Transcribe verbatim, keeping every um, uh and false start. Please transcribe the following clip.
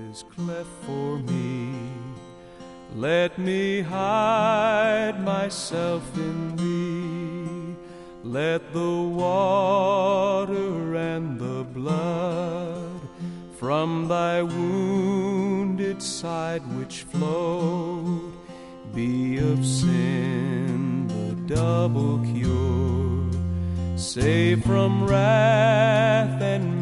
is cleft for me. Let me hide myself in thee. Let the water and the blood from thy wounded side which flowed be of sin the double cure. Save from wrath and